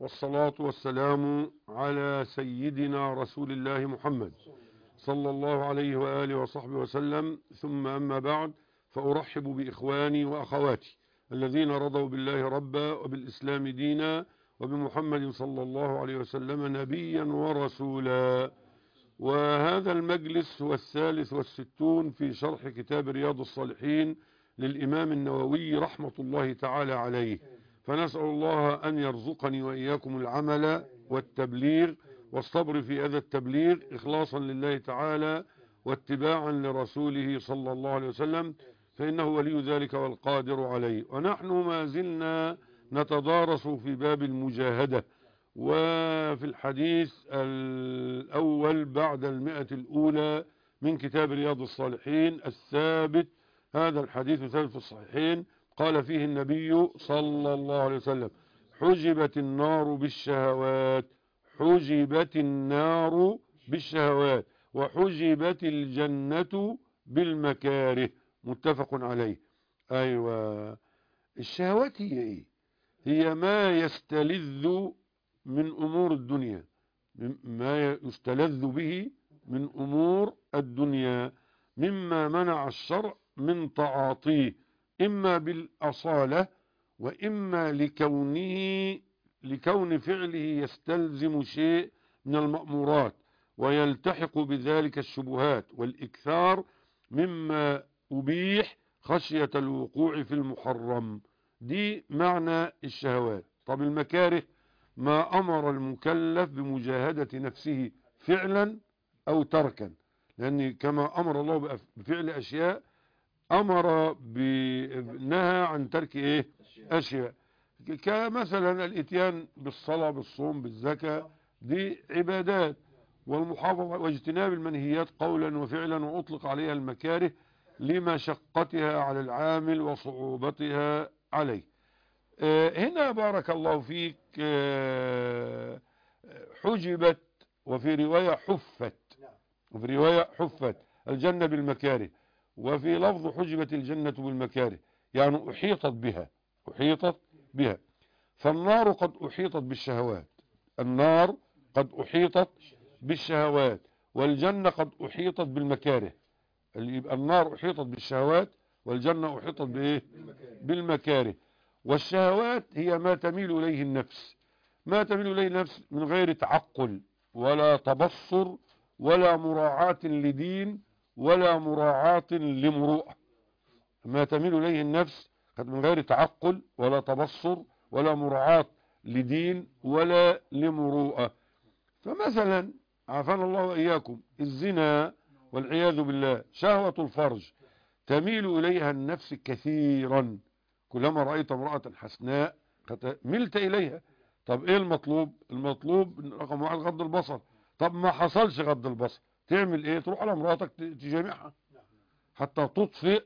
والصلاة والسلام على سيدنا رسول الله محمد صلى الله عليه وآله وصحبه وسلم، ثم أما بعد، فأرحب بإخواني وأخواتي الذين رضوا بالله ربا وبالإسلام دينا وبمحمد صلى الله عليه وسلم نبيا ورسولا. وهذا المجلس هو 63 في شرح كتاب رياض الصالحين للإمام النووي رحمة الله تعالى عليه، فنسأل الله أن يرزقني وإياكم العمل والتبليغ والصبر في هذا التبليغ إخلاصا لله تعالى واتباعا لرسوله صلى الله عليه وسلم، فإنه ولي ذلك والقادر عليه. ونحن ما زلنا نتدارس في باب المجاهدة، وفي الحديث الأول بعد 100 الأولى من كتاب رياض الصالحين الثابت. هذا الحديث ثابت في الصحيحين، قال فيه النبي صلى الله عليه وسلم: حجبت النار بالشهوات، حجبت النار بالشهوات، وحجبت الجنة بالمكاره، متفق عليه. أيوة، الشهوات هي إيه؟ هي ما يستلذ من أمور الدنيا، ما يستلذ به من أمور الدنيا، مما منع الشرع من تعاطيه، إما بالأصالة وإما لكون فعله يستلزم شيء من المأمورات، ويلتحق بذلك الشبهات والإكثار مما أبيح خشية الوقوع في المحرم. دي معنى الشهوات. طب المكاره ما أمر المكلف بمجاهدة نفسه فعلا أو تركا، لأن كما أمر الله بفعل أشياء أمر بنهى عن ترك إيه؟ أشياء، كمثلا الاتيان بالصلاة بالصوم بالزكاة، دي عبادات، والمحافظة واجتناب المنهيات قولا وفعلا، وأطلق عليها المكاره لمشقتها على العامل وصعوبتها عليه. هنا بارك الله فيك حجبت، وفي رواية حفت الجنة بالمكاره، وفي لفظ حجبت الجنة بالمكاره، يعني أحيطت بها. فالنار قد أحيطت بالشهوات، النار قد أحيطت بالشهوات، والجنة قد أحيطت بالمكاره. يبقى النار أحيطت بالشهوات، والجنة أحيطت بإيه؟ بالمكاره. والشهوات هي ما تميل إليه النفس، من غير تعقل ولا تبصر ولا مراعاة لدين ولا مراعاة لمروءة. ما تميل إليه النفس من غير تعقل ولا تبصر ولا مراعاة لدين ولا لمروءة. فمثلا عافانا الله وإياكم الزنا والعياذ بالله، شهوة الفرج تميل إليها النفس كثيرا، كلما رأيت امرأة حسناء ملت إليها. طب إيه المطلوب؟ المطلوب رقم واحد غض البصر. طب ما حصلش غض البصر، تعمل إيه؟ تروح على امرأتك تجامعها حتى تطفئ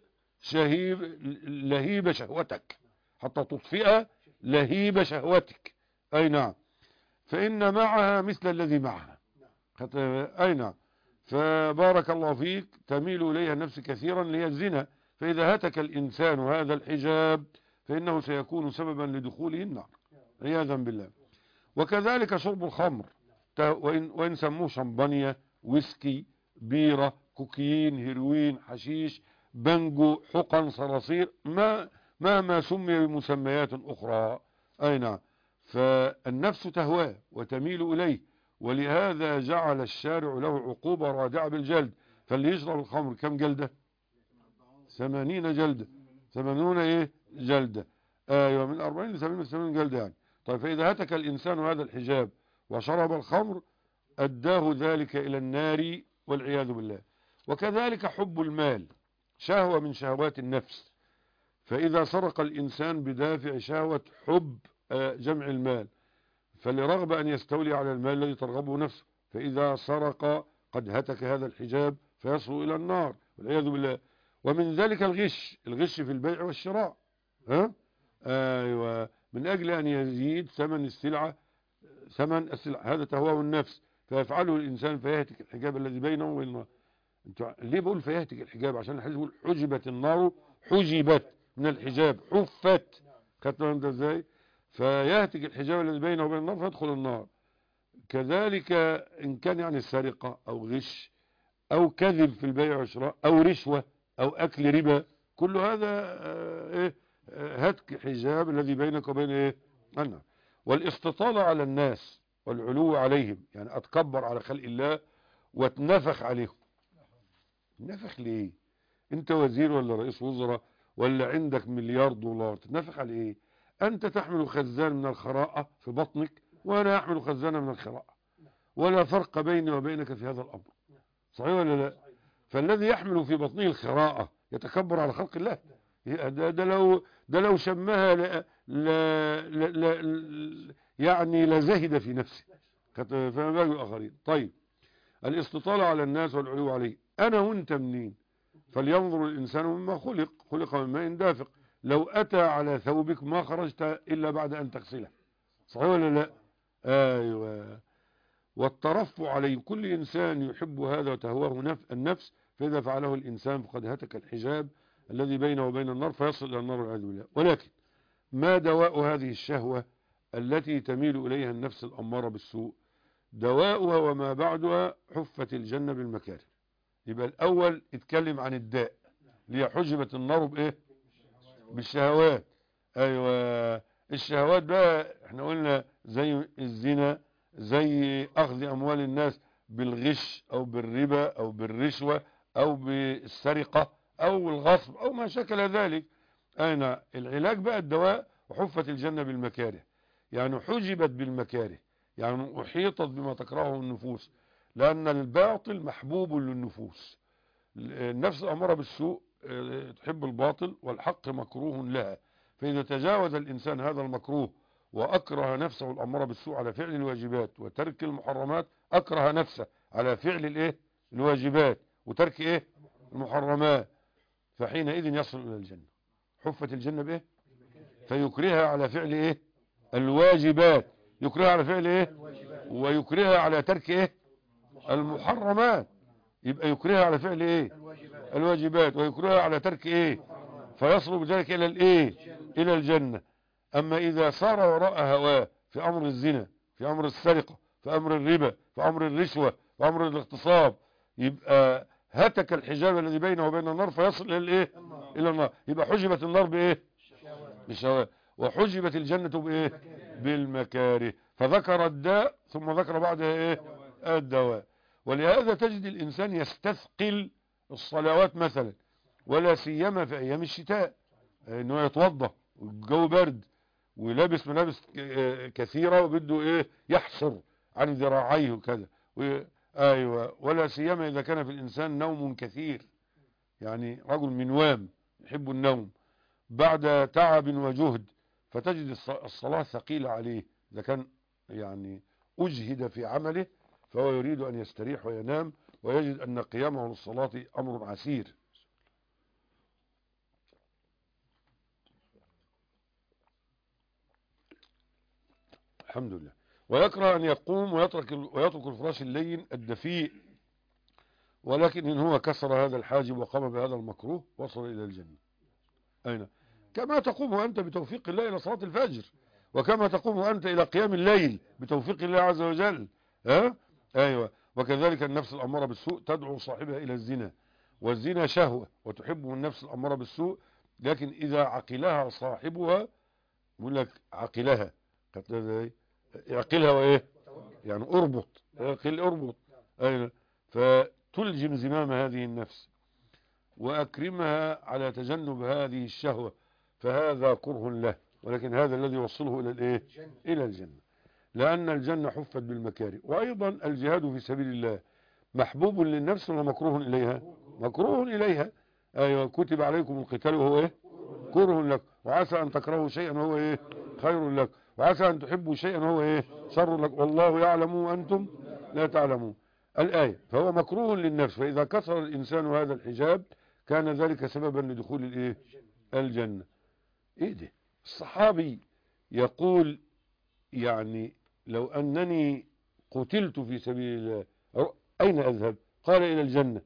لهيب شهوتك، حتى تطفئ لهيب شهوتك. أي نعم، فإن معها مثل الذي معها. أي نعم، فبارك الله فيك تميل إليها النفس كثيرا لهي الزنا، فإذا هتك الإنسان هذا الحجاب فإنه سيكون سببا لدخوله النار عياذا بالله. وكذلك شرب الخمر، وإن سموه شمبانيا، ويسكي، بيرة، كوكيين، هيروين، حشيش، بنجو، حقن، صراصير، ما سمي بمسميات أخرى. أي نعم، فالنفس تهواه وتميل إليه، ولهذا جعل الشارع له عقوبة رادعة بالجلد. فاللي يشرب الخمر كم جلدة؟ 80 جلدة، 80 ايه جلدة. ايوه، من 40 ل 80 جلدة يعني. طيب، فإذا هتك الإنسان هذا الحجاب وشرب الخمر أداه ذلك إلى النار والعياذ بالله. وكذلك حب المال شهوة من شهوات النفس، فإذا سرق الإنسان بدافع شهوة حب جمع المال، فلرغبة أن يستولي على المال الذي ترغبه نفسه، فإذا سرق قد هتك هذا الحجاب فيصل إلى النار والعياذ بالله. ومن ذلك الغش في البيع والشراء. أيوة، من أجل أن يزيد ثمن السلعة، هذا تهواه النفس، فيفعله الإنسان فيهتك الحجاب الذي بينه وبين الله. ليه بقول فيهتك الحجاب؟ عشان الحديث بيقول حجبت النار، حجبت من الحجاب، حفت. خدت انت ازاي؟ فيهتك الحجاب الذي بينه وبين النار فيدخل النار. كذلك إن كان يعني سرقة أو غش أو كذب في البيع والشراء أو رشوة أو أكل ربا، كل هذا هتك حجاب الذي بينك وبين النار. والاستطالة على الناس والعلو عليهم، يعني أتكبر على خلق الله واتنفخ عليهم. نفخ ليه؟ انت وزير ولا رئيس وزراء ولا عندك مليار دولار، تتنفخ على ايه؟ انت تحمل خزان من الخراءة في بطنك وانا احمل خزانا من الخراءة، ولا فرق بيني وبينك في هذا الامر، صحيح ولا لا؟ فالذي يحمل في بطنه الخراءة يتكبر على خلق الله؟ ده لو شمها يعني لزهد في نفسه، فما بالك بالاخرين. طيب، الاستطالة على الناس والعلو عليه. انا وانت منين؟ فلينظر الانسان مما خلق من ماء دافق. لو اتى على ثوبك ما خرجت الا بعد ان تغسله، صحيح ولا لا؟ ايوه. والترفع عليه، كل انسان يحب هذا وتهواه النفس، فاذا فعله الانسان فقد هتك الحجاب الذي بينه وبين النار فيصل الى النار والعياذ بالله. ولكن ما دواء هذه الشهوة التي تميل اليها النفس الاماره بالسوء؟ دواؤها وما بعدها حفت الجنة بالمكاره. يبقى الاول اتكلم عن الداء، اللي حجبت النار بايه؟ بالشهوات. ايوه، الشهوات بقى احنا قلنا زي الزنا، زي اخذ اموال الناس بالغش او بالربا او بالرشوة او بالسرقة او الغصب او ما شكل ذلك. اين العلاج بقى؟ الدواء وحفت الجنة بالمكاره، يعني حجبت بالمكاره، يعني احيطت بما تكرهه النفوس، لان الباطل محبوب للنفوس. النفس الاماره بالسوء تحب الباطل والحق مكروه لها، فاذا تجاوز الانسان هذا المكروه واكره نفسه الاماره بالسوء على فعل الواجبات وترك المحرمات، اكره نفسه على فعل الواجبات وترك المحرمات، فحينئذ يصل الى الجنه. حفت الجنه بايه؟ فيكرهها على فعل الواجبات، يكرهها على فعل ويكرهها على ترك المحرمات. يبقى يكرهها على فعل الواجبات ويكرهها على ترك فيصل بذلك الى الى الجنة. اما اذا صار وراء هواه في امر الزنا، في امر السرقة، في امر الربا، في امر الرشوة، في امر الاغتصاب، يبقى هتك الحجاب الذي بينه وبين النار فيصل الى الى النار. يبقى حجبت النار بالشهوات، وحجبت الجنة بالمكاره. فذكر الداء ثم ذكر بعدها الدواء. ولهذا تجد الإنسان يستثقل الصلوات مثلا، ولا سيما في أيام الشتاء، إنه يتوضى والجو برد ولابس ملابس كثيرة وبده يحصر عن ذراعيه وكذا أيوة. ولا سيما إذا كان في الإنسان نوم كثير، يعني رجل منوام يحب النوم بعد تعب وجهد، فتجد الصلاة ثقيلة عليه. إذا كان يعني أجهد في عمله فهو يريد أن يستريح وينام، ويجد أن قيامه للصلاة أمر عسير. الحمد لله. ويكره أن يقوم ويترك الفراش اللين الدفيء، ولكن إن هو كسر هذا الحاجب وقام بهذا المكروه وصل إلى الجنة. أين؟ كما تقوم أنت بتوفيق الله إلى صلاة الفجر، وكما تقوم أنت إلى قيام الليل بتوفيق الله عز وجل. أيوة. وكذلك النفس الأمارة بالسوء تدعو صاحبها إلى الزنا، والزنا شهوة وتحبه النفس الأمارة بالسوء، لكن إذا عقلها صاحبها، يقول لك عقلها، يعقلها يعني اربط، اربط. أيوة. فتلجم زمام هذه النفس وأكرمها على تجنب هذه الشهوة، فهذا كره له، ولكن هذا الذي يوصله إلى إلى الجنة، لأن الجنة حفت بالمكاره. وأيضا الجهاد في سبيل الله محبوب للنفس ولا مكروه إليها؟ مكروه إليها. أيوة. كتب عليكم القتال وهو كره لك، وعسى أن تكرهوا شيئا وهو خير لك، وعسى أن تحبوا شيئا وهو شر لك، والله يعلم وأنتم لا تعلمون. الآية. فهو مكروه للنفس، فإذا كسر الإنسان هذا الحجاب كان ذلك سببا لدخول الجنة. ده الصحابي يقول يعني لو أنني قتلت في سبيل الله أين أذهب؟ قال إلى الجنة.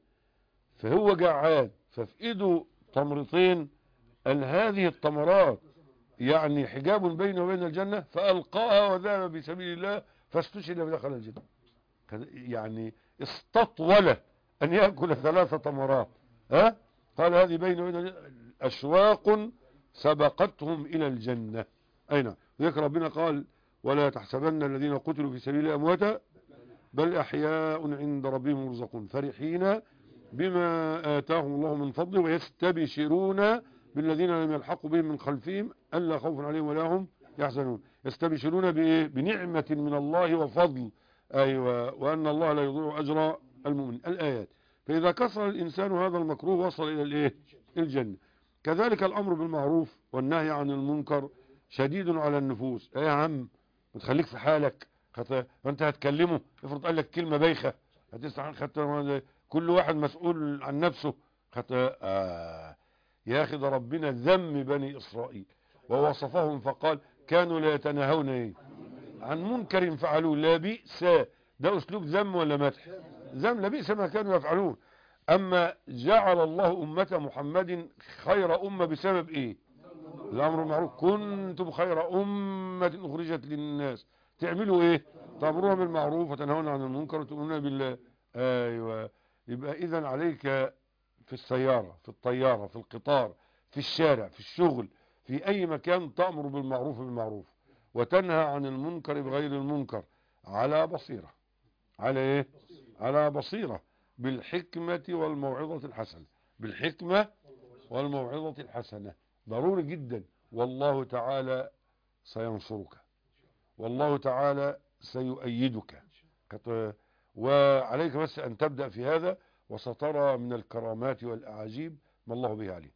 فهو جعان، ففي إيده تمرتين، قال هذه التمرات يعني حجاب بينه وبين الجنة، فألقاها وذهب في سبيل الله فاستشهد فدخل الجنة. يعني استطول أن يأكل 3 تمرات. ها؟ قال هذه بينه وبين أشواق سبقتهم إلى الجنة. أين وذكر ربنا قال ولا تحسبن الذين قتلوا في سبيل الله أمواتا بل أحياء عند ربهم يرزقون فرحين بما آتاهم الله من فضله ويستبشرون بالذين لم يلحقوا بهم من خلفهم ألا خوف عليهم ولا هم يحزنون. يستبشرون بإيه؟ بنعمة من الله وفضل. أيوة، وأن الله لا يضيع أجر المؤمن. الآيات. فإذا كسر الإنسان هذا المكروه وصل إلى الإيه؟ الجنة. كذلك الأمر بالمعروف والنهي عن المنكر شديد على النفوس. يا عم بتخليك في حالك، فأنت هتكلمه افرض قال لك كلمة بايخة هتستحق، كل واحد مسؤول عن نفسه. يا أخي ده ربنا ذم بني إسرائيل ووصفهم فقال كانوا لا يتناهون إيه؟ عن منكر فعلوه. لا بئس، ده أسلوب ذم ولا مدح؟ ذم. لا بئس ما كانوا يفعلون. أما جعل الله أمة محمد خير أمة بسبب إيه؟ الأمر بالمعروف. كنتم خير أمة أخرجت للناس. تعملوا إيه؟ تأمرون بالمعروف وتنهون عن المنكر وتؤمنون بالله. أيوة. يبقى إذن عليك في السيارة، في الطيارة، في القطار، في الشارع، في الشغل، في أي مكان تأمر بالمعروف بالمعروف وتنهى عن المنكر بغير المنكر على بصيرة. على إيه؟ على بصيرة، بالحكمة والموعظة الحسنة. بالحكمة والموعظة الحسنة. ضروري جدا. والله تعالى سينصرك، والله تعالى سيؤيدك. وعليك بس أن تبدأ في هذا وسترى من الكرامات والأعاجيب ما الله به عليه.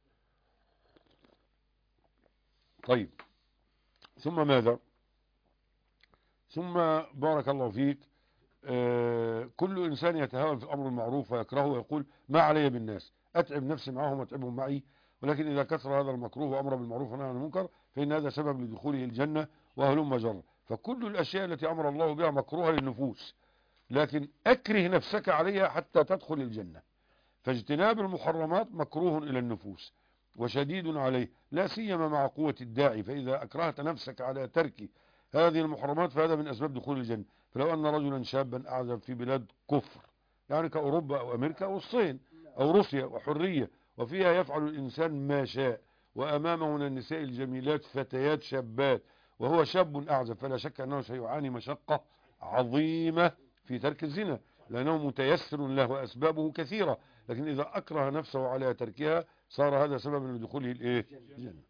طيب، ثم ماذا؟ ثم بارك الله فيك، كل إنسان يتهاون في الأمر المعروف ويكرهه ويقول ما علي بالناس، أتعب نفسي معهم وأتعبهم معي. ولكن إذا كثر هذا المكروه وأمر بالمعروف ونهى عن المنكر فإن هذا سبب لدخوله الجنة وهلم جرا. فكل الأشياء التي أمر الله بها مكروهة للنفوس، لكن أكره نفسك عليها حتى تدخل الجنة. فاجتناب المحرمات مكروه إلى النفوس وشديد عليه، لا سيما مع قوة الداعي. فإذا أكرهت نفسك على ترك هذه المحرمات فهذا من أسباب دخول الجنة. فلو أن رجلا شابا أعزب في بلاد كفر، يعني كأوروبا أو أمريكا أو الصين أو روسيا وحرية، وفيها يفعل الإنسان ما شاء وأمامه من النساء الجميلات فتيات شابات وهو شاب أعزب، فلا شك أنه سيعاني مشقة عظيمة في ترك الزنا لأنه متيسر له وأسبابه كثيرة. لكن إذا أكره نفسه على تركها صار هذا سببا لدخوله الجنة.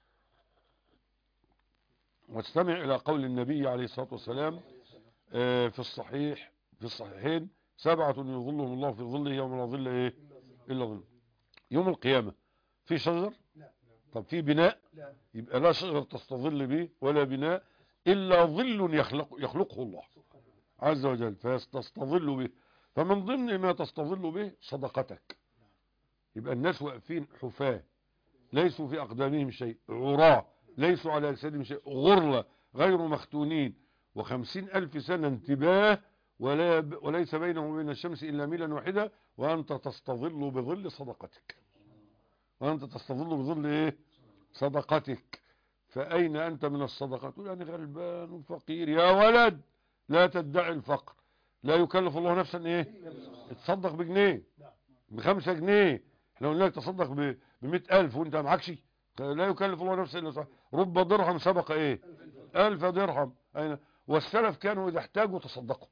واستمع إلى قول النبي عليه الصلاة والسلام في الصحيحين 7 يظلهم الله في ظله يوم لا ظل إلا ظل. يوم القيامة في شجر؟ طب في بناء؟ يبقى لا شجر تستظل به ولا بناء إلا ظل يخلقه الله عز وجل فيستظل به. فمن ضمن ما تستظل به صدقتك. يبقى الناس واقفين حفاة ليسوا في أقدامهم شيء، عراة ليسوا على أجسادهم شيء، غرلة غير مختونين، 50,000 سنة انتباه وليس بينهم وبين الشمس إلا ميلا واحدة، وأنت تستظل بظل صدقتك. وأنت تستظل بظل صدقتك. فأين أنت من الصدقة؟ تقول أنا غلبان وفقير. يا ولد لا تدعي الفقر. لا يكلف الله نفسا تصدق بجنيه، ب5 جنيه. احنا قلنا لك تصدق ب100,000 وانت معكش. لا يكلف الله نفسا الا صح. رب درهم سبق 1000 درهم. والسلف كانوا اذا احتاجوا تصدقوا.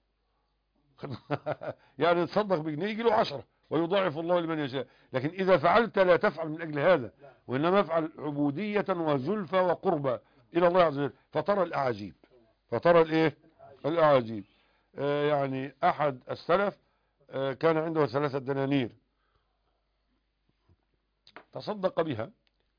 يعني تصدق بجنيه يجي له 10 ويضاعف الله لمن يشاء. لكن اذا فعلت لا تفعل من اجل هذا، وانما افعل عبودية وزلفى وقربى الى الله عز وجل. فترى الاعاجيب. الاعاجيب. يعني احد السلف كان عنده 3 دنانير تصدق بها،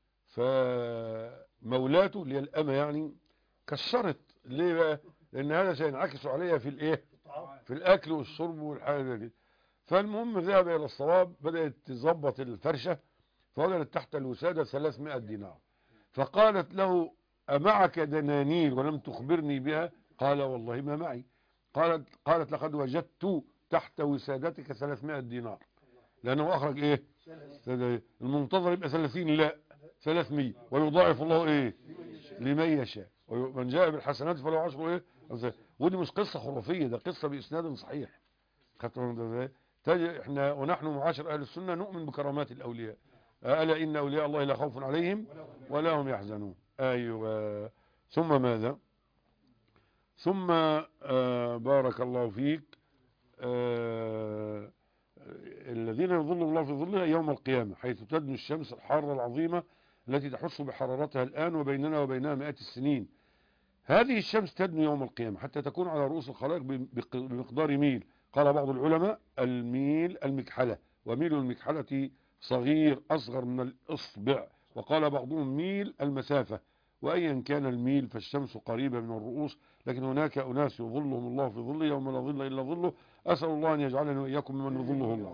فمولاته اللي هي الأمة يعني كسرت. ليه بقى؟ لأن هذا سينعكس عليها في الأكل والشرب والحاجة دي. فالمهم ذهب إلى الصواب، بدأت تظبط الفرشة فوجدت تحت الوسادة 300 دينار. فقالت له أمعك دنانير ولم تخبرني بها؟ قال والله ما معي. قالت لقد وجدت تحت وسادتك 300 دينار. لأنه أخرج المنتظر يبقى 30، لا 300 ويضاعف الله ايه لمن يشاء ومن جاء بالحسنات فله 10 ايه ودي مش قصة خرافية، ده قصة بإسناد صحيح. احنا ونحن معاشر اهل السنة نؤمن بكرامات الاولياء. ألا إن أولياء الله لا خوف عليهم ولا هم يحزنون. أيوة. ثم ماذا؟ ثم بارك الله فيك الذين يظل الله في ظلها يوم القيامة، حيث تدنو الشمس الحارة العظيمة التي تحس بحرارتها الآن وبيننا وبينها مئات السنين. هذه الشمس تدنو يوم القيامة حتى تكون على رؤوس الخلائق بمقدار ميل. قال بعض العلماء الميل المكحلة، وميل المكحلة صغير أصغر من الإصبع، وقال بعضهم ميل المسافة. وأيا كان الميل فالشمس قريبة من الرؤوس، لكن هناك أناس يظلهم الله في ظله يوم لا ظل إلا ظله. أسأل الله أن يجعلني وإياكم ممن يظله الله.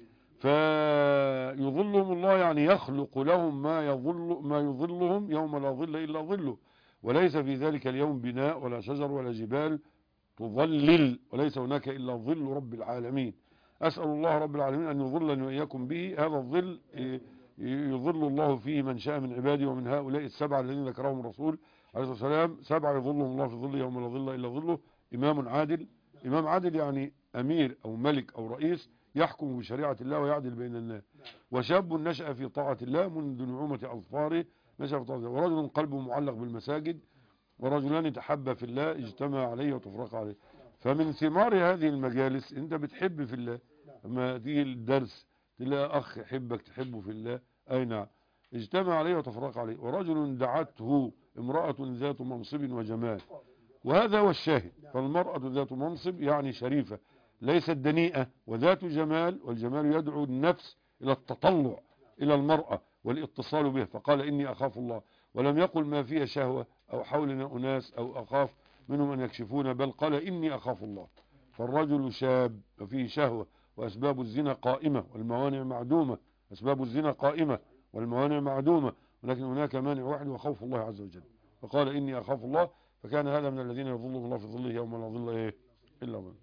فيظلهم الله يعني يخلق لهم ما يظلهم يوم لا ظل إلا ظله، وليس في ذلك اليوم بناء ولا شجر ولا جبال تظلل، وليس هناك إلا ظل رب العالمين. أسأل الله رب العالمين أن يظلني وإياكم به. هذا الظل يظل الله فيه من شاء من عباده، ومن هؤلاء السبعة الذين ذكرهم الرسول عليه الصلاة والسلام 7 يظلهم الله في ظله يوم لا ظل إلا ظله. إمام عادل، إمام عادل يعني أمير أو ملك أو رئيس يحكم بشريعة الله ويعدل بين الناس. وشاب نشأ في طاعة الله منذ نعومة أظفاره، نشأ في طاعة الله. ورجل قلبه معلق بالمساجد، ورجلان تحبا في الله اجتمع عليه وتفرق عليه. فمن ثمار هذه المجالس انت بتحب في الله. لما تيجي الدرس تلاقي اخ يحبك تحبه في الله، اي نعم، اجتمع عليه وتفرق عليه. ورجل دعته امرأة ذات منصب وجمال، وهذا هو الشاهد. فالمرأة ذات منصب يعني شريفة ليست دنيئة، وذات جمال، والجمال يدعو النفس الى التطلع الى المرأة والاتصال بها. فقال إني أخاف الله، ولم يقل ما فيها شهوة أو حولنا أناس أو أخاف منهم أن يكشفون، بل قال إني أخاف الله. فالرجل شاب وفيه شهوة، وأسباب الزنا قائمة والموانع معدومة. أسباب الزنا قائمة والموانع معدومة، ولكن هناك مانع واحد وخوف الله عز وجل. فقال إني أخاف الله، فكان هذا من الذين يظلهم الله في ظله يوم لا ظل إيه إلا ظل.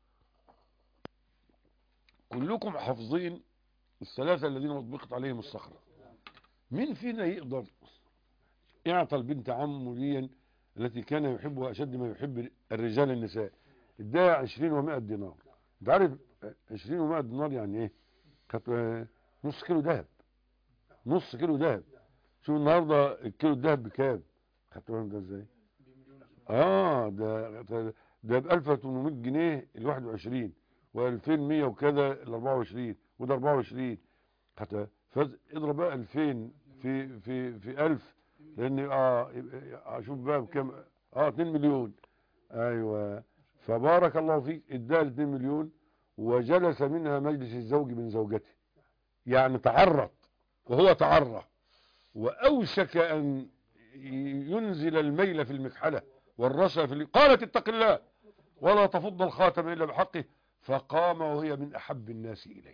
كلكم حافظين الثلاثة الذين أطبقت عليهم الصخرة. مين فينا يقدر يعطى البنت عمه دي التي كان يحبها أشد ما يحب الرجال النساء، اداها 20 و100 دينار؟ انت عارف 20 و100 دينار يعني ايه؟ كانت نص كيلو ذهب. نص كيلو ذهب. شوف النهارده الكيلو الذهب بكام؟ خدت بالك ده ازاي؟ ده ب 1800 جنيه ال 21، و2100 وكذا ال 24، وده 24. حتى اضرب بقى 2000 في 1000، لان اشوف بقى بكام. 2 مليون. ايوه. فبارك الله فيك، اداها 2 مليون، وجلس منها مجلس الزوج من زوجته، يعني تعرض وهو تعرى، واوشك ان ينزل الميل في المكحله والرشا قالت اتق الله ولا تفض الخاتم الا بحقه، فقام وهي من احب الناس اليه.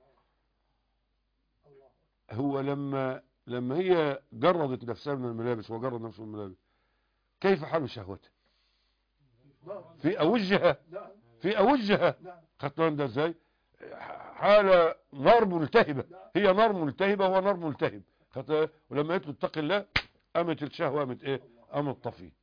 هو لما هي جردت نفسها من الملابس وجرد نفسه من الملابس، كيف حال شهوته في اوجها؟ في اوجها. خدت ده ازاي؟ حالة نار ملتهبة، هي نار ملتهبة وهو نار ملتهب. ولما قلت له اتق الله، قامت الشهوة قامت ايه؟ قامت طفي.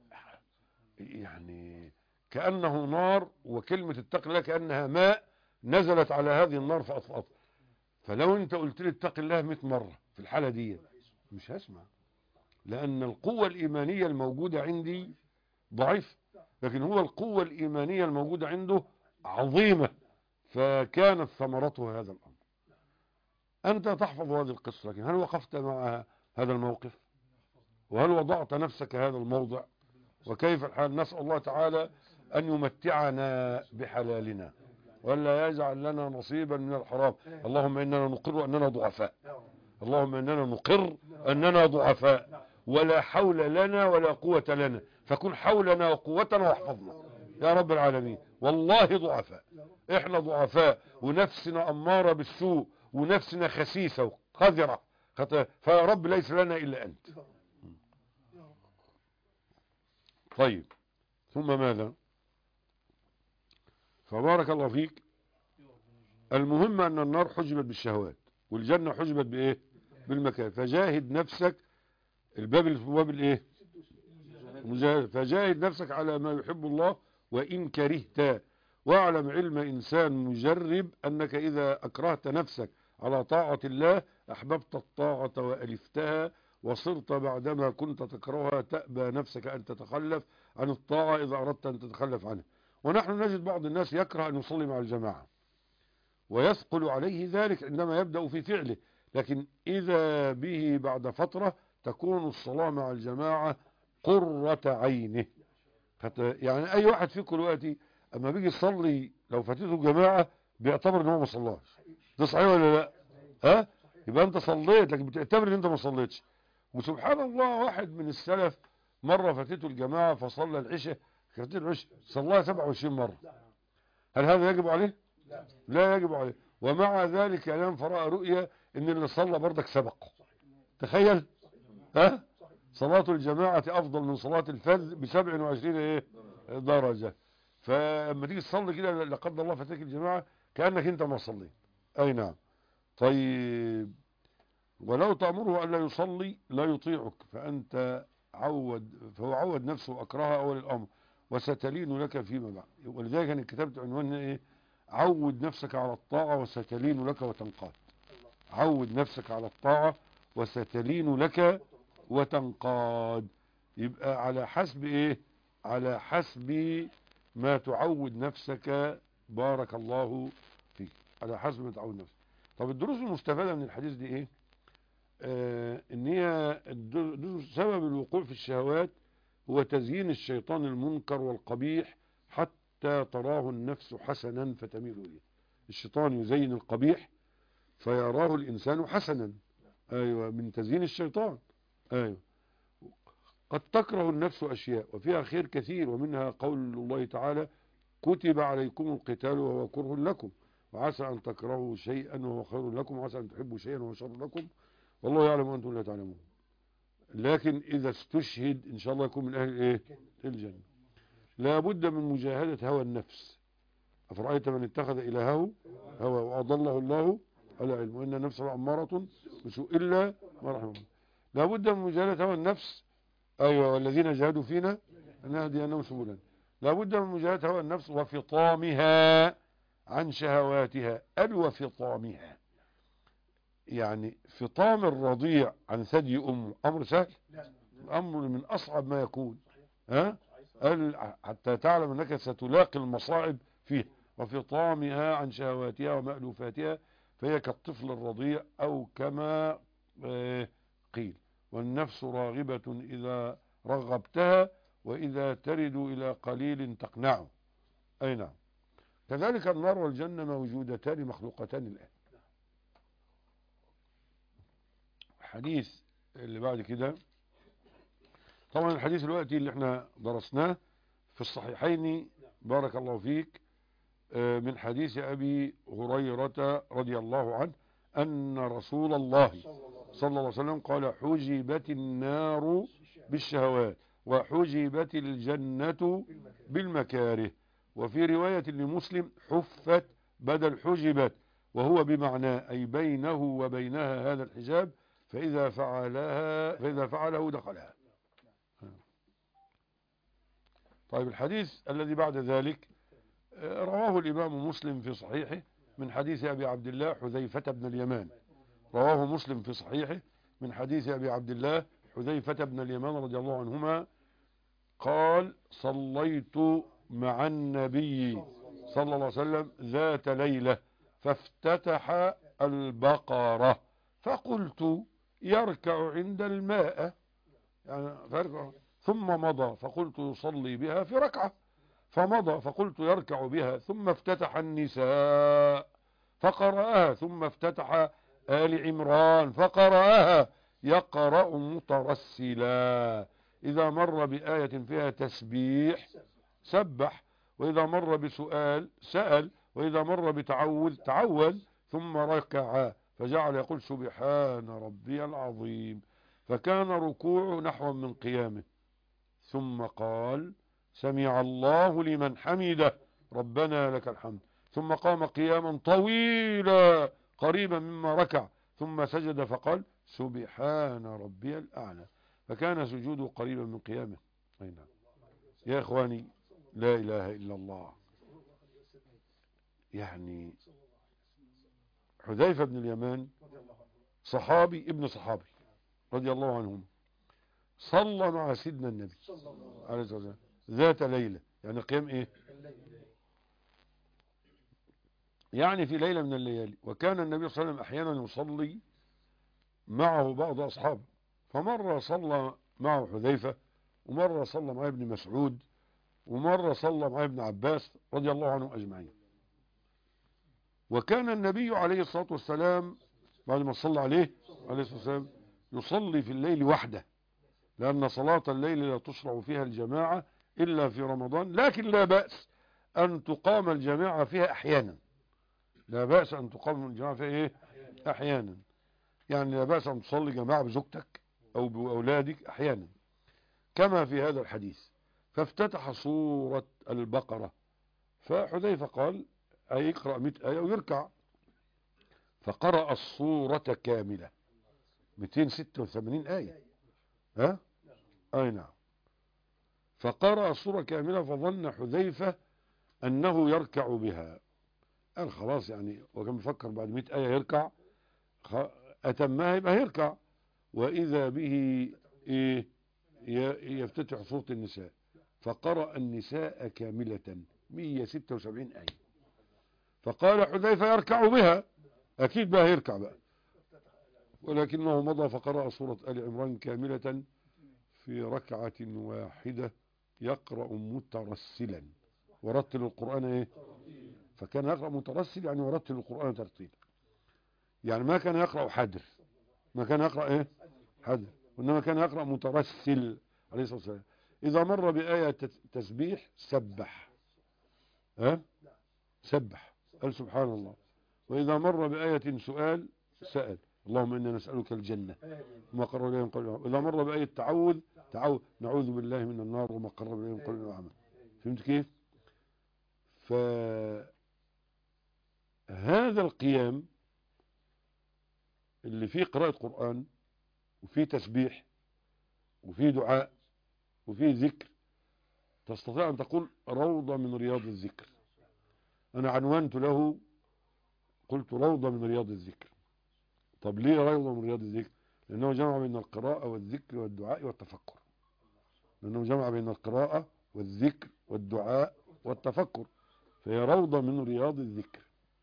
يعني كأنه نار، وكلمة اتق الله كأنها ماء نزلت على هذه النار فأطفأت. فلو انت قلت لي اتق الله 100 مرة في الحالة دي مش هسمع، لأن القوة الإيمانية الموجودة عندي ضعيف، لكن هو القوة الإيمانية الموجودة عنده عظيمة، فكانت ثمرته هذا الأمر. أنت تحفظ هذه القصة، لكن هل وقفت مع هذا الموقف؟ وهل وضعت نفسك هذا الموضع؟ وكيف الحال؟ نسأل الله تعالى أن يمتعنا بحلالنا ولا يجعل لنا نصيبا من الحرام. اللهم إننا نقر أننا ضعفاء، اللهم إننا نقر أننا ضعفاء، ولا حول لنا ولا قوة لنا، فكن حولنا وقوتنا واحفظنا يا رب العالمين. والله ضعفاء، احنا ضعفاء، ونفسنا أمارة بالسوء، ونفسنا خسيسة وقذرة، فيا رب ليس لنا إلا أنت. طيب، ثم ماذا؟ فبارك الله فيك. المهم أن النار حجبت بالشهوات، والجنة حجبت بإيه؟ بالمكاره. فجاهد نفسك، الباب اللي في باب الايه؟ فجاهد نفسك على ما يحب الله وإن كرهت، واعلم علم إنسان مجرب أنك إذا أكرهت نفسك على طاعة الله أحببت الطاعة وألفتها، وصرت بعدما كنت تكرهها تأبى نفسك أن تتخلف عن الطاعة إذا أردت أن تتخلف عنها. ونحن نجد بعض الناس يكره أن يصلي مع الجماعة ويثقل عليه ذلك عندما يبدأ في فعله، لكن إذا به بعد فترة تكون الصلاة مع الجماعة قرة عينه. يعني أي واحد فيكم دلوقتي أما بيجي يصلي لو فاتته جماعة بيعتبر إن هو ما صلاش. ده صحيح ولا لا؟ ها؟ يبقى أنت صليت لكن بتعتبر إن أنت ما صليتش. وسبحان الله واحد من السلف مرة فاتته الجماعة فصلى العشاء، فاتته العشاء صلاها 27 مرة. هل هذا يجب عليه؟ لا يجب عليه. ومع ذلك ينام فرأى رؤيا ان اللي صلى برضك سبق. تخيل، ها؟ صلاة الجماعة افضل من صلاة الفذ ب 27 ايه درجة. فلما تيجي تصلي كده لا قدر الله فاتك الجماعة كأنك انت ما صليت. اي نعم. طيب، ولو تأمره ألا يصلي لا يطيعك فهو عود نفسه وأكرهها أول الأمر وستلين لك فيما بعد. ولذلك أنا كتبت عنوانها إيه؟ عود نفسك على الطاعة وستلين لك وتنقاد. عود نفسك على الطاعة وستلين لك وتنقاد. يبقى على حسب إيه؟ على حسب ما تعود نفسك. بارك الله فيك. على حسب ما تعود نفسك. طب الدروس المستفادة من الحديث دي إيه؟ ان هي سبب الوقوع في الشهوات هو تزيين الشيطان المنكر والقبيح حتى تراه النفس حسنا فتميل اليه. الشيطان يزين القبيح فيراه الانسان حسنا. ايوه، من تزيين الشيطان. ايوه. قد تكره النفس اشياء وفيها خير كثير، ومنها قول الله تعالى كتب عليكم القتال وهو كره لكم وعسى ان تكرهوا شيئا وهو خير لكم وعسى ان تحبوا شيئا وهو شر لكم والله يعلم وانتم لا تعلمون. لكن اذا استشهد ان شاء الله يكون من اهل ايه؟ الجنة. لا بد من مجاهدة هوى النفس. افرأيت من اتخذ الهه هوى واضله الله على علم وان النفس لأمارة بسوء الا ما رحم الله. لا بد من مجاهدة هوى النفس. ايوه، والذين جاهدوا فينا لنهدينهم سبلنا. لا بد من مجاهدة هوى النفس وفطامها عن شهواتها. وفطامها يعني فطام الرضيع عن ثدي أمه أمر سهل؟ أمر من أصعب ما يكون. ها؟ حتى تعلم أنك ستلاقي المصاعب فيه. وفطامها عن شهواتها ومألوفاتها فهي كالطفل الرضيع أو كما قيل والنفس راغبة إذا رغبتها وإذا ترد إلى قليل تقنعه. أي نعم. كذلك النار والجنة موجودتان مخلوقتان الآن. الحديث اللي بعد كده طبعا الحديث الوقتي اللي احنا درسناه في الصحيحين بارك الله فيك من حديث أبي هريرة رضي الله عنه أن رسول الله صلى الله عليه وسلم قال حجبت النار بالشهوات وحجبت الجنة بالمكاره. وفي رواية لمسلم حفت بدل حجبت، وهو بمعنى أي بينه وبينها هذا الحجاب فإذا فعله دخلها. طيب الحديث الذي بعد ذلك رواه الإمام مسلم في صحيحه من حديث أبي عبد الله حذيفة بن اليمان. رواه مسلم في صحيحه من حديث أبي عبد الله حذيفة بن اليمان رضي الله عنهما قال صليت مع النبي صلى الله عليه وسلم ذات ليلة فافتتح البقرة فقلت يركع عند الماء يعني فركع ثم مضى فقلت يصلي بها في ركعة فمضى فقلت يركع بها ثم افتتح النساء فقرأها ثم افتتح آل عمران فقرأها يقرأ مترسلا. إذا مر بآية فيها تسبيح سبح، وإذا مر بسؤال سأل، وإذا مر بتعوذ تعوذ، ثم ركع فجعل يقول سبحان ربي العظيم، فكان ركوعه نحو من قيامه، ثم قال سمع الله لمن حمده ربنا لك الحمد، ثم قام قياما طويلا قريبا مما ركع، ثم سجد فقال سبحان ربي الأعلى، فكان سجوده قريبا من قيامه. أي نعم يا إخواني، لا إله إلا الله. يعني حذيفة بن اليمان صحابي ابن صحابي رضي الله عنهم، صلى مع سيدنا النبي عليه الصلاة والسلام ذات ليلة، يعني قيام ايه، يعني في ليلة من الليالي. وكان النبي صلى الله عليه وسلم احيانا يصلي معه بعض اصحابه، فمرة صلى معه حذيفة، ومرة صلى مع ابن مسعود، ومرة صلى مع ابن عباس رضي الله عنهم اجمعين. وكان النبي عليه الصلاة والسلام بعد ما صلى عليه الصلاة والسلام يصلي في الليل وحده، لأن صلاة الليل لا تشرع فيها الجماعة إلا في رمضان، لكن لا بأس أن تقام الجماعة فيها أحيانا. لا بأس أن تقام الجماعة فيها إيه؟ أحيانا. يعني لا بأس أن تصلي جماعة بزوجتك أو بأولادك أحيانا، كما في هذا الحديث. فافتتح سورة البقرة، فحذيفة قال هيقرأ 100 آية ويركع، فقرأ السورة كاملة 286 آية. ها؟ أي نعم. فقرأ السورة كاملة، فظن حذيفة أنه يركع بها، قال خلاص يعني، وكان بيفكر بعد 100 آية يركع، أتمها يبقى يركع. وإذا به إيه، يفتتح سورة النساء، فقرأ النساء كاملة 176 آية. فقال حذيفة يركع بها، أكيد بقى يركع بقى، ولكنه مضى فقرأ سورة آل عمران كاملة في ركعة واحدة، يقرأ مترسلا، ورتل القرآن ايه، فكان يقرأ مترسل يعني ورتل القرآن ترتيلا، يعني ما كان يقرأ حدر، ما كان يقرأ ايه حدر، وإنما كان يقرأ مترسل عليه الصلاة والسلام. إذا مر بآية تسبيح سبح، ها سبح، قال سبحان الله. وإذا مر بآية سؤال سأل، اللهم إنا نسألك الجنة وما قرب إليه من قول وعمل. إذا مر بآية تعوذ نعوذ بالله من النار وما قرب إليه من قول وعمل. فهمت كيف؟ فهذا القيام اللي فيه قراءة قرآن وفيه تسبيح وفيه دعاء وفيه ذكر، تستطيع أن تقول روضة من رياض الذكر. أنا عنوانت له، قلت روضة من رياض الذكر. طب ليه روضة من رياض الذكر؟ لأنه جمع بين القراءة والذكر والدعاء والتفكر، لأنه جمع بين القراءة والذكر والدعاء والتفكر، فهي روضة من رياض الذكر.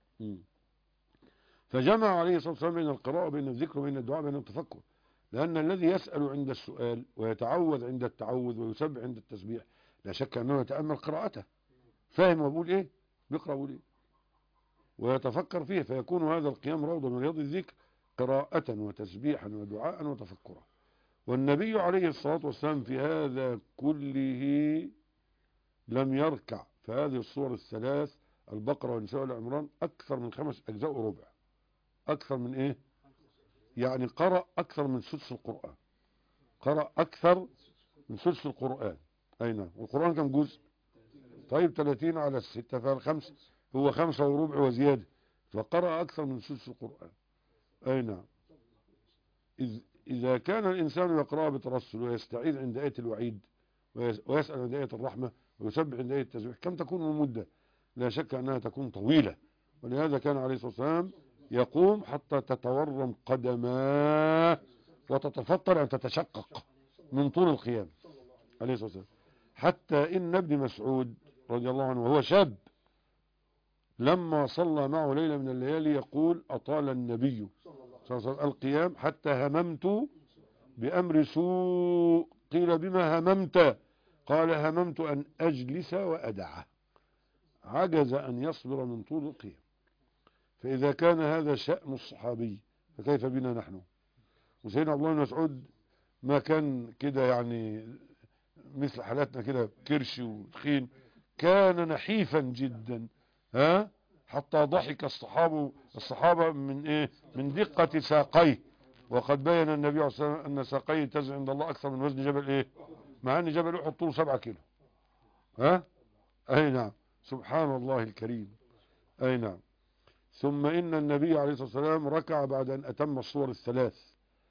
فجمع عليه الصلاة والسلام بين القراءة وبين الذكر وبين الدعاء وبين التفكر، لأن الذي يسأل عند السؤال ويتعوذ عند التعوذ ويسبح عند التسبيح لا شك أنه يتأمل قراءته، فاهم وبقول إيه، بيقرأ وبقول إيه، ويتفكر فيه، فيكون هذا القيام روضة من رياض الذكر، قراءة وتسبيحا ودعاء وتفكرا. والنبي عليه الصلاة والسلام في هذا كله لم يركع، فهذه الصور الثلاث البقرة والنساء والعمران أكثر من 5 أجزاء وربع، أكثر من إيه، يعني قرأ أكثر من سدس القرآن، قرأ أكثر من سدس القرآن. أي نعم. والقرآن كم جزء؟ طيب 30 على 6 فالخمس هو 5 وربع وزيادة، فقرأ أكثر من سدس القرآن. أي نعم. إذا كان الإنسان يقرأ بترسل ويستعيذ عند آية الوعيد ويسأل عند آية الرحمة ويسبح عند آية التسبيح، كم تكون المدة؟ لا شك أنها تكون طويلة. ولهذا كان عليه الصلاة والسلام يقوم حتى تتورم قدماه وتتفطر أن تتشقق من طول القيام عليه الصلاة والسلام. حتى إن ابن مسعود رضي الله عنه وهو شاب لما صلى معه ليلة من الليالي يقول أطال النبي صلى الله عليه وسلم القيام حتى هممت بأمر سوء. قيل بما هممت؟ قال هممت أن أجلس وأدعه، عجز أن يصبر من طول القيام. فإذا كان هذا شأن الصحابي فكيف بنا نحن؟ وسيدنا عبد الله بن مسعود ما كان كده يعني مثل حالاتنا كده كرش وتخين، كان نحيفا جدا، ها، حتى ضحك الصحابة من ايه، من دقة ساقيه. وقد بين النبي عليه الصلاة والسلام ان ساقيه تزن عند الله اكثر من وزن جبل ايه، مع ان جبل احد طوله 7 كيلو. ها، اي نعم، سبحان الله الكريم. اي نعم. ثم ان النبي عليه الصلاة والسلام ركع بعد ان اتم الصور الثلاث،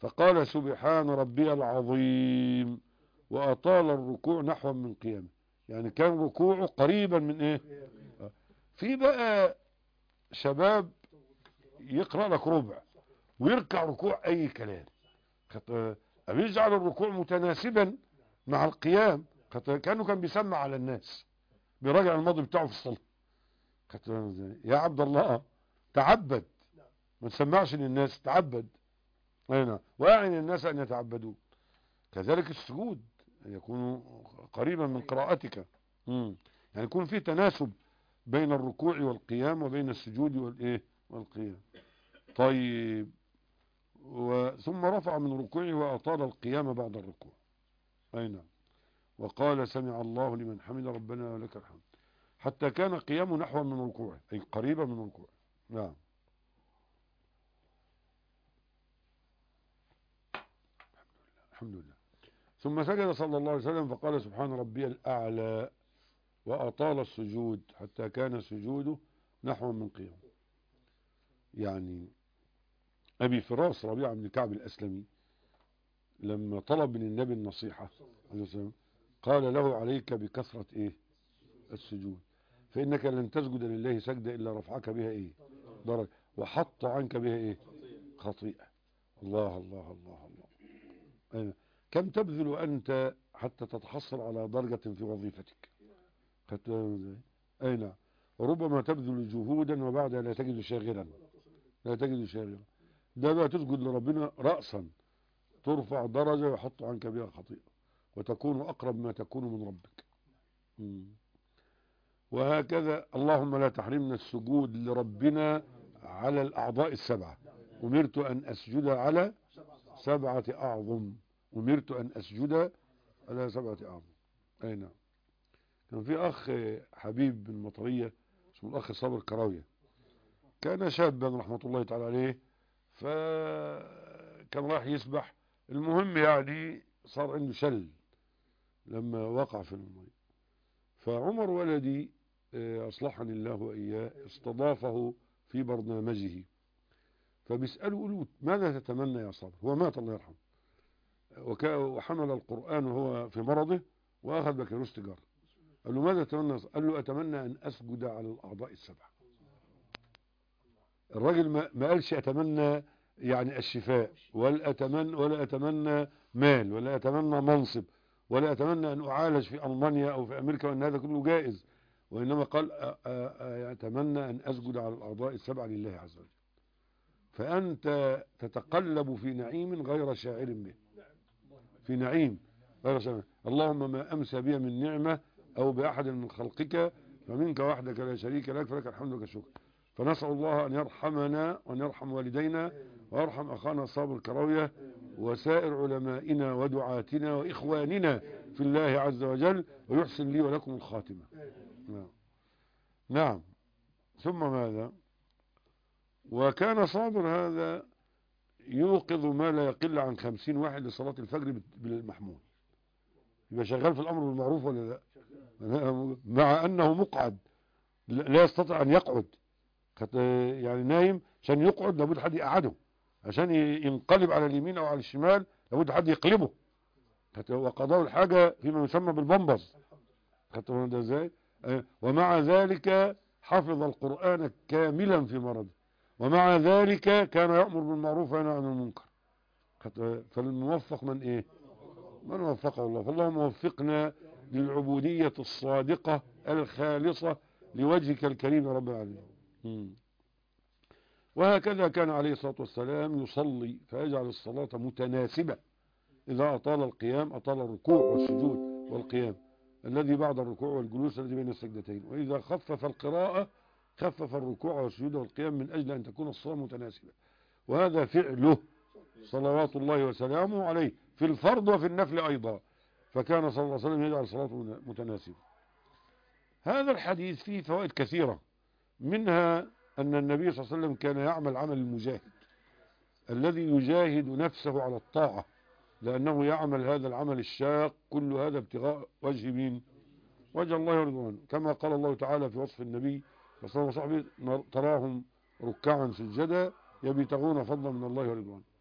فقال سبحان ربي العظيم، وأطال الركوع نحو من قيامه، يعني كان ركوعه قريبا من ايه. في بقى شباب يقرأ لك ربع ويركع ركوع اي كلام، أم يجعل الركوع متناسبا مع القيام، كأنه كان بيسمع على الناس، بيراجع الماضي بتاعه في الصلاة. يا عبد الله تعبد، ما تسمعش للناس، تعبد. نعم، وأعن الناس أن يتعبدوا. كذلك السجود يكون قريبا من قراءتك، يعني يكون في تناسب بين الركوع والقيام وبين السجود والايه والقيام. طيب، ثم رفع من ركوعه وأطال القيام بعد الركوع. أي نعم. وقال سمع الله لمن حمد ربنا ولك الحمد، حتى كان قيامه نحو من ركوعه، أي قريبا من ركوعه. نعم. الحمد لله. ثم سجد صلى الله عليه وسلم فقال سبحان ربي الأعلى، وأطال السجود حتى كان سجوده نحو من قيام. يعني أبي فراس ربيعة بن كعب الأسلمي لما طلب من النبي النصيحة عليه السلام قال له عليك بكثرة إيه السجود، فإنك لن تسجد لله سجدة إلا رفعك بها إيه درجة، وحط عنك بها إيه خطيئة. الله الله الله الله. كم تبذل أنت حتى تتحصل على درجة في وظيفتك؟ أي نعم. وربما تبذل جهودا وبعدها لا تجد شاغلا، لا تجد شاغلا. ده بقى تسجد لربنا رأسا، ترفع درجة ويحط عنك بها خطيئة، وتكون أقرب ما تكون من ربك. وهكذا اللهم لا تحرمنا السجود لربنا على الأعضاء السبعة. أمرت أن أسجد على 7 أعظم، أمرت أن أسجد على 7 أعظم. أي نعم. كان في أخ حبيب بن مطرية اسمه الأخ صابر كراوية، كان شابا رحمة الله تعالى عليه، فكان راح يسبح، المهم يعني صار عنده شل لما وقع في الماء، فعمر ولدي أصلحني الله وإياه استضافه في برنامجه، فبيسأله يقول ماذا تتمنى يا صابر؟ هو مات الله يرحمه، وحمل القرآن وهو في مرضه وأخذ بكالوريوس تجارة. قال له ماذا تتمنى؟ قال له أتمنى أن أسجد على الأعضاء السبعة. الراجل ما قالش أتمنى يعني الشفاء، ولا أتمنى مال، ولا أتمنى منصب، ولا أتمنى أن أعالج في ألمانيا أو في أمريكا وأن هذا كله جائز، وإنما قال أتمنى أن أسجد على الأعضاء السبعة لله عز وجل. فأنت تتقلب في نعيم غير شاعر به، في نعيم غير شاعر. اللهم ما أمسى بي من نعمة أو بأحد من خلقك فمنك وحدك لا شريك لك، فلك الحمد والشكر. فنسأل الله أن يرحمنا وأن يرحم والدينا ويرحم أخانا صابر كراوية وسائر علمائنا ودعاتنا وإخواننا في الله عز وجل، ويحسن لي ولكم الخاتمة. نعم. ثم ماذا؟ وكان صابر هذا يوقظ ما لا يقل عن 50 واحد لصلاة الفجر بالمحمول، يبقى شغال في الأمر بالمعروف ولا لا؟ مع أنه مقعد لا يستطيع أن يقعد، يعني نايم، عشان يقعد لابد حد يقعده، عشان ينقلب على اليمين او على الشمال لابد حد يقلبه، وقضاء الحاجة فيما يسمى بالبمبز. ده ازاي؟ ومع ذلك حفظ القرآن كاملا في مرضه، ومع ذلك كان يأمر بالمعروف وينهى عن المنكر. فالموفق من ايه؟ من وفقه الله. فاللهم وفقنا للعبودية الصادقة الخالصة لوجهك الكريم يا رب العالمين. وهكذا كان عليه الصلاة والسلام يصلي، فيجعل الصلاة متناسبة، إذا أطال القيام أطال الركوع والسجود والقيام الذي بعد الركوع والجلوس الذي بين السجدتين، وإذا خفف القراءة خفف الركوع والسجود والقيام من أجل أن تكون الصلاة متناسبة. وهذا فعله صلوات الله وسلامه عليه في الفرض وفي النفل أيضا، فكان صلى الله عليه وسلم يجعل صلاته متناسبة. هذا الحديث فيه فوائد كثيرة، منها أن النبي صلى الله عليه وسلم كان يعمل عمل المجاهد الذي يجاهد نفسه على الطاعة، لأنه يعمل هذا العمل الشاق كل هذا ابتغاء وجه مين؟ وجه الله ورضوانه، كما قال الله تعالى في وصف النبي صلى الله عليه وسلم تراهم ركعا سجدا يبتغون فضلا من الله ورضوانه.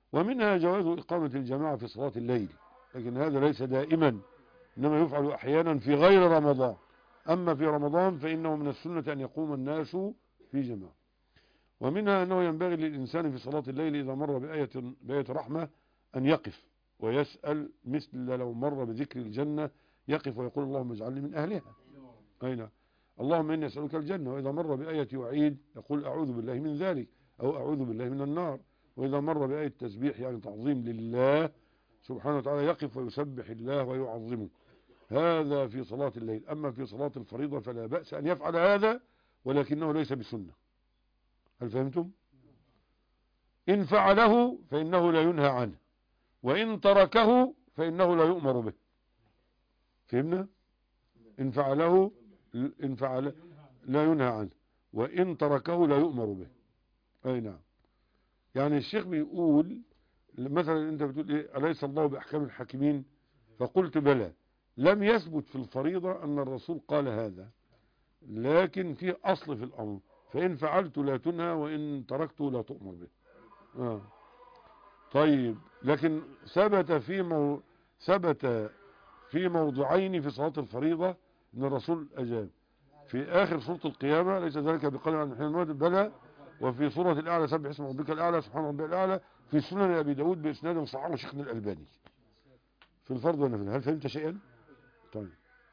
ومنها جواز إقامة الجماعة في صلاة الليل، لكن هذا ليس دائما، إنما يفعل أحيانا في غير رمضان. أما في رمضان فإنه من السنة أن يقوم الناس في جماعة. ومنها أنه ينبغي للإنسان في صلاة الليل إذا مر بآية رحمة أن يقف ويسأل، مثل لو مر بذكر الجنة يقف ويقول اللهم اجعلني من أهلها. أين اللهم إني أسألك الجنة. وإذا مر بآية وعيد يقول أعوذ بالله من ذلك، أو أعوذ بالله من النار. وإذا مر بآية تسبيح يعني تعظيم لله سبحانه وتعالى يقف ويسبح الله ويعظمه. هذا في صلاة الليل. أما في صلاة الفريضة فلا بأس أن يفعل هذا، ولكنه ليس بسنة. هل فهمتم؟ إن فعله فإنه لا ينهى عنه، وإن تركه فإنه لا يؤمر به. فهمنا؟ إن فعله لا ينهى عنه، وإن تركه لا يؤمر به. أي نعم. يعني الشيخ بيقول مثلا أنت بتقول إيه؟ أليس الله بأحكام الحاكمين؟ فقلت بلى. لم يثبت في الفريضة أن الرسول قال هذا، لكن في أصل في الأمر، فإن فعلت لا تنهى وإن تركته لا تؤمر به. طيب، لكن ثبت في موضعين في صلاة الفريضة أن الرسول أجاب. في آخر سورة القيامة ليس ذلك بقليل عن حين الموت بلى، وفي سورة الأعلى سبح اسم ربك الأعلى سبحان ربي الأعلى، في سنن أبي داود بإسناد صححه شيخنا الألباني في الفرض والنفل. هل فهمت شيئا؟ طيب،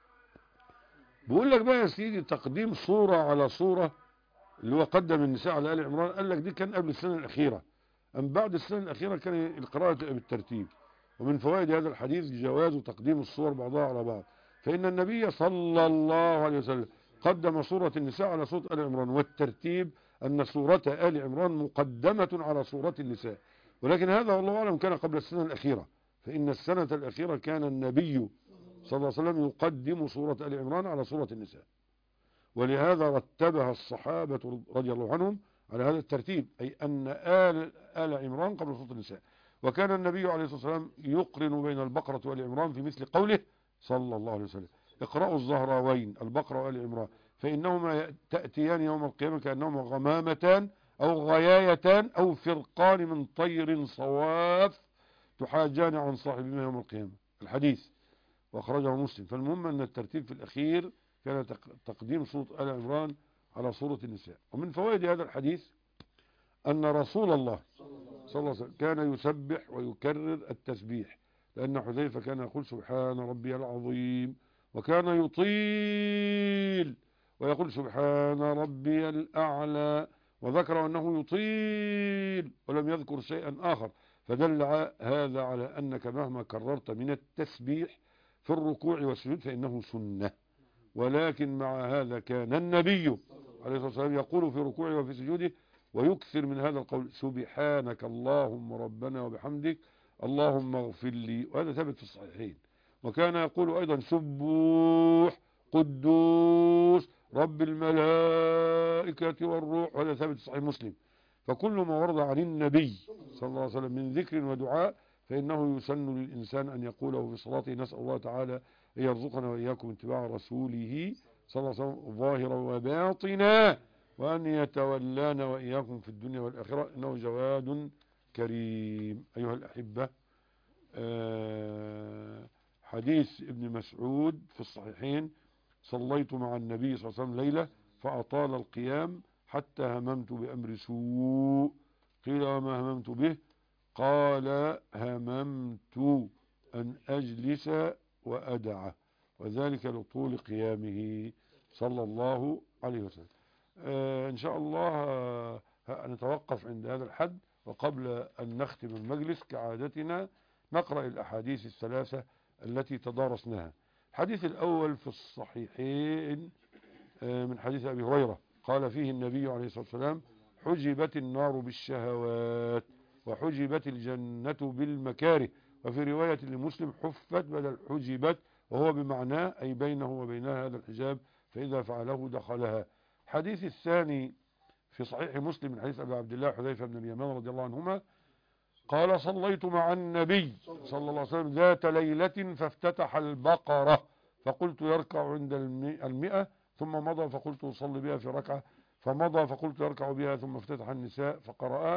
بقول لك بقى يا سيدي، تقديم صورة على صورة اللي هو قدم النساء على آل عمران، قال لك دي كان قبل السنة الأخيرة. أم بعد السنة الأخيرة كان القراءة بالترتيب. ومن فوائد هذا الحديث جواز تقديم الصور بعضها على بعض، فإن النبي صلى الله عليه وسلم قدم سورة النساء على سورة آل عمران، والترتيب أن سورة آل عمران مقدمة على سورة النساء. ولكن هذا والله أعلم كان قبل السنة الأخيرة، فإن السنة الأخيرة كان النبي صلى الله عليه وسلم يقدم سورة آل عمران على سورة النساء، ولهذا رتبها الصحابة رضي الله عنهم على هذا الترتيب، أي أن آل عمران قبل سورة النساء. وكان النبي عليه الصلاة والسلام يقرن بين البقرة وآل عمران في مثل قوله صلى الله عليه وسلم اقرأوا الزهراوين البقرة وآل عمران فإنهما تأتيان يوم القيامة كأنهما غمامتان أو غيايتان أو فرقان من طير صواف تحاجان عن صاحبهما يوم القيامة. الحديث وأخرجه مسلم. فالمهم أن الترتيب في الأخير كان تقديم سورة آل عمران على سورة النساء. ومن فوائد هذا الحديث أن رسول الله صلى الله عليه وسلم كان يسبح ويكرر التسبيح، لأن حذيفة كان يقول سبحان ربي العظيم، وكان يطيل ويقول سبحان ربي الأعلى، وذكر أنه يطيل ولم يذكر شيئا آخر، فدل هذا على أنك مهما كررت من التسبيح في الركوع والسجود فإنه سنة. ولكن مع هذا كان النبي عليه الصلاة والسلام يقول في ركوعه وفي سجوده ويكثر من هذا القول سبحانك اللهم ربنا وبحمدك اللهم اغفر لي، وهذا ثابت في الصحيحين. وكان يقول أيضا سبوح قدوس رب الملائكة والروح، وهذا ثابت في صحيح مسلم. فكل ما ورد عن النبي صلى الله عليه وسلم من ذكر ودعاء فإنه يسن للإنسان أن يقوله في صلاته. نسأل الله تعالى أن يرزقنا وإياكم اتباع رسوله صلى الله عليه وسلم ظاهرا وباطنا، وأن يتولانا وإياكم في الدنيا والآخرة، إنه جواد كريم. أيها الأحبة، حديث ابن مسعود في الصحيحين صليت مع النبي صلى الله عليه وسلم ليلة فأطال القيام حتى هممت بأمر سوء، قيل وما هممت به؟ قال هممت أن أجلس وأدعه، وذلك لطول قيامه صلى الله عليه وسلم. إن شاء الله نتوقف عند هذا الحد، وقبل أن نختم المجلس كعادتنا نقرأ الأحاديث الثلاثة التي تدارسناها. الحديث الأول في الصحيحين من حديث أبي هريرة قال فيه النبي عليه الصلاة والسلام حجبت النار بالشهوات وحجبت الجنة بالمكاره، وفي رواية لمسلم حفت بدل حجبت، وهو بمعناه أي بينه وبينها هذا الحجاب، فإذا فعله دخلها. الحديث الثاني في صحيح مسلم من حديث أبي عبد الله حذيفة بن اليمان رضي الله عنهما قال صليت مع النبي صلى الله عليه وسلم ذات ليلة فافتتح البقرة فقلت يركع عند 100 ثم مضى فقلت أصلي بها في ركعة فمضى فقلت يركع بها ثم افتتح النساء فقرأها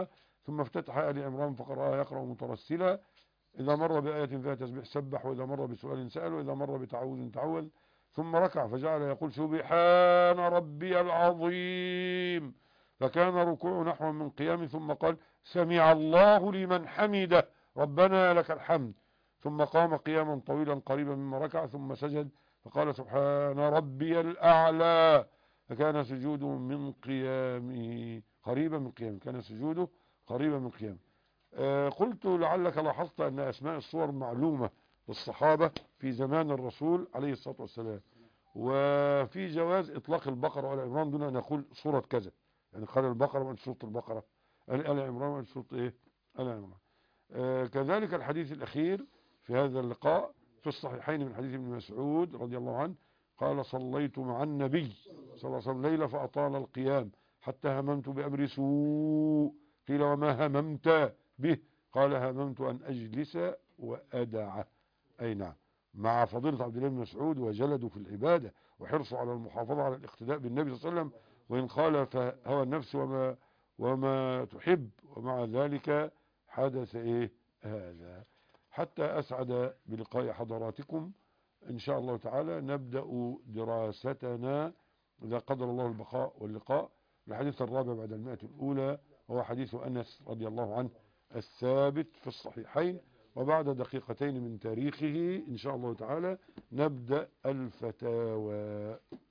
ثم افتتح آل عمران فقرأها يقرأ مترسلا، إذا مر بآية فيها تسبيح سبح، وإذا مر بسؤال سأل، وإذا مر بتعوذ تعوذ، ثم ركع فجعل يقول سبحان ربي العظيم، فكان ركوع نحو من قيام، ثم قال سمع الله لمن حمده ربنا لك الحمد، ثم قام قياما طويلا قريبا مما ركع، ثم سجد فقال سبحان ربي الأعلى، فكان سجوده من قيامه قريبا من قيامه، كان سجوده قريبا من قيامه. قلت لعلك لاحظت أن أسماء الصور معلومة للصحابة في زمان الرسول عليه الصلاة والسلام، وفي جواز إطلاق البقرة وآل عمران دون أن يقول سورة كذا، يعني قال البقرة وقال سورة البقرة، قال آل عمران وقال سورة إيه؟ آل عمران. كذلك الحديث الأخير في هذا اللقاء في الصحيحين من حديث ابن مسعود رضي الله عنه قال صليت مع النبي صلى الله عليه وسلم ليلة فأطال القيام حتى هممت بأمر سوء، قيل وما هممت به؟ قال هممت أن أجلس وأدع. أي نعم، مع فضيلة عبد الله بن مسعود وجلده في العبادة وحرصه على المحافظة على الاقتداء بالنبي صلى الله عليه وسلم، وإن خالف هوى النفس وما تحب، ومع ذلك حدث إيه هذا. حتى أسعد بلقاء حضراتكم إن شاء الله تعالى، نبدأ دراستنا إذا قدر الله البقاء واللقاء. الحديث الرابع بعد 100 الأولى هو حديث أنس رضي الله عنه الثابت في الصحيحين، وبعد دقيقتين من تاريخه إن شاء الله تعالى نبدأ الفتاوى.